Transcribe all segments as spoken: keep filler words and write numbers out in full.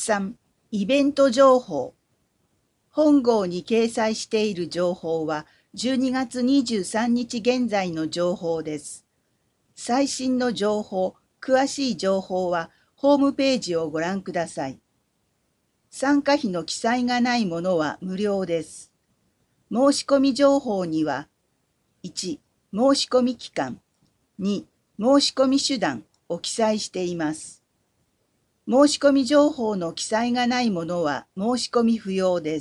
さん、イベント情報。本号に掲載している情報はじゅうにがつにじゅうさんにち現在の情報です。最新の情報、詳しい情報はホームページをご覧ください。参加費の記載がないものは無料です。申し込み情報には、いち、申し込み期間、に、申し込み手段を記載しています。申し込み情報の記載がないものは申し込み不要です。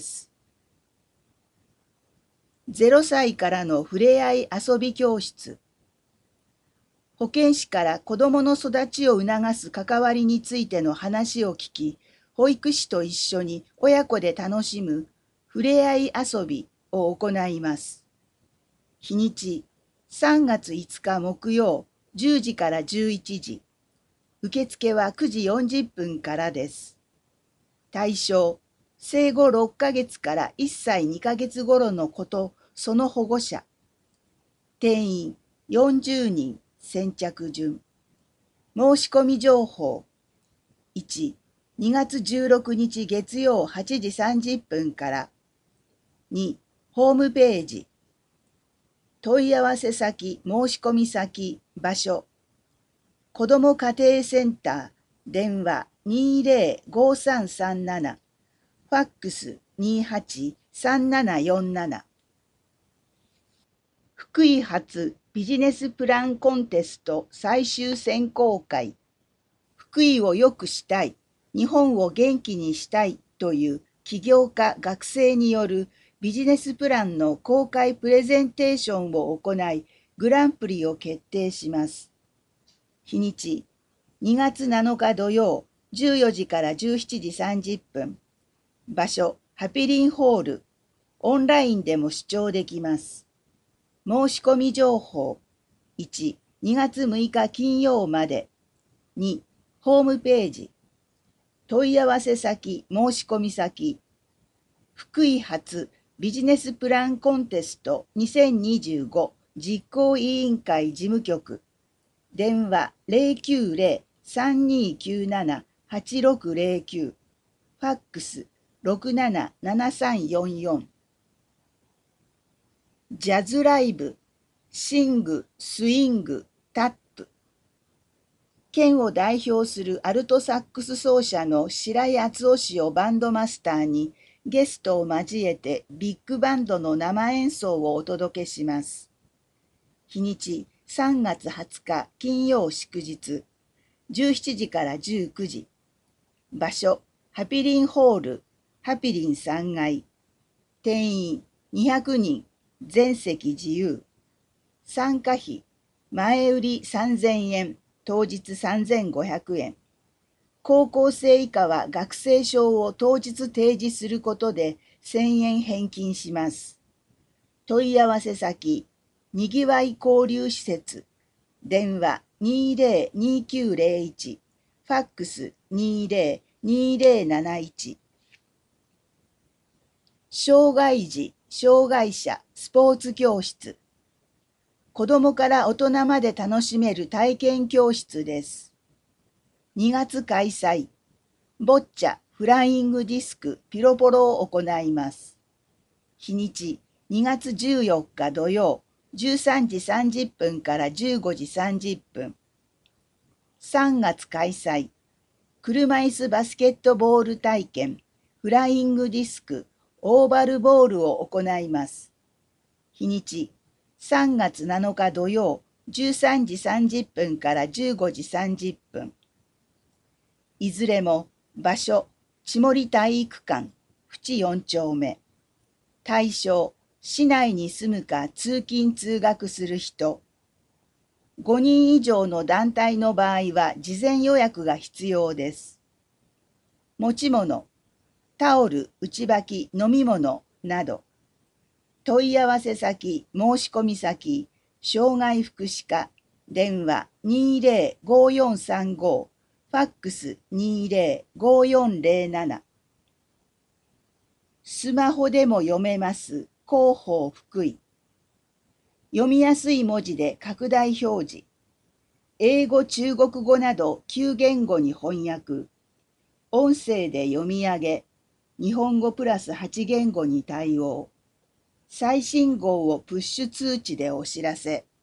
ゼロさいからのふれあい遊び教室。保健師から子どもの育ちを促す関わりについての話を聞き、保育士と一緒に親子で楽しむふれあい遊びを行います。日にち、さんがついつか木曜、じゅうじからじゅういちじ。受付はくじよんじゅっぷんからです。対象、生後ろっかげつからいっさいにかげつ頃の子とその保護者。定員よんじゅうにん、先着順。申し込み情報。いち、にがつじゅうろくにち月曜はちじさんじゅっぷんから。に、ホームページ。問い合わせ先、申し込み先、場所。子ども家庭センター、電話にーぜろごさんさんなな、ファックスにーはちさんななよんなな。福井発ビジネスプランコンテスト最終選考会。福井を良くしたい、日本を元気にしたいという起業家学生によるビジネスプランの公開プレゼンテーションを行い、グランプリを決定します。日にち、にがつなのか土曜、じゅうよじからじゅうしちじさんじゅっぷん。場所、ハピリンホール。オンラインでも視聴できます。申し込み情報。いち、にがつむいか金曜まで。に、ホームページ。問い合わせ先、申し込み先。福井発ビジネスプランコンテストにせんにじゅうご実行委員会事務局。電話 ゼロきゅうゼロ さんにーきゅうなな はちろくゼロきゅう。ファックスろくななななさんよんよん。ジャズライブ、シング、スイング、タップ。県を代表するアルトサックス奏者の白井敦夫氏をバンドマスターにゲストを交えてビッグバンドの生演奏をお届けします。日にちさんがつはつか金曜祝日、じゅうしちじからじゅうくじ。場所、ハピリンホール、ハピリンさんがい。定員にひゃくにん、全席自由。参加費、前売りさんぜんえん、当日さんぜんごひゃくえん。高校生以下は学生証を当日提示することでせんえん返金します。問い合わせ先、にぎわい交流施設。電話にーぜろにーきゅうゼロいち。ファックスにーぜろにーぜろなないち。障害児、障害者、スポーツ教室。子どもから大人まで楽しめる体験教室です。にがつ開催。ボッチャ、フライングディスク、ピロポロを行います。日にち、にがつじゅうよっか土曜、じゅうさんじさんじゅっぷんからじゅうごじさんじゅっぷん。さんがつ開催。車椅子バスケットボール体験、フライングディスク、オーバルボールを行います。日にち、さんがつなのか土曜、じゅうさんじさんじゅっぷんからじゅうごじさんじゅっぷん。いずれも場所、千森体育館、淵よん丁目。対象、市内に住むか通勤通学する人。ごにん以上の団体の場合は事前予約が必要です。持ち物、タオル、内履き、飲み物など。問い合わせ先、申し込み先、障害福祉課、電話にーぜろごよんさんご、ファックスにーぜろごよんゼロなな。スマホでも読めます広報福井。読みやすい文字で拡大表示。英語、中国語などきゅうげんごに翻訳。 音声で読み上げ、日本語プラスはち言語に対応。最新号をプッシュ通知でお知らせ。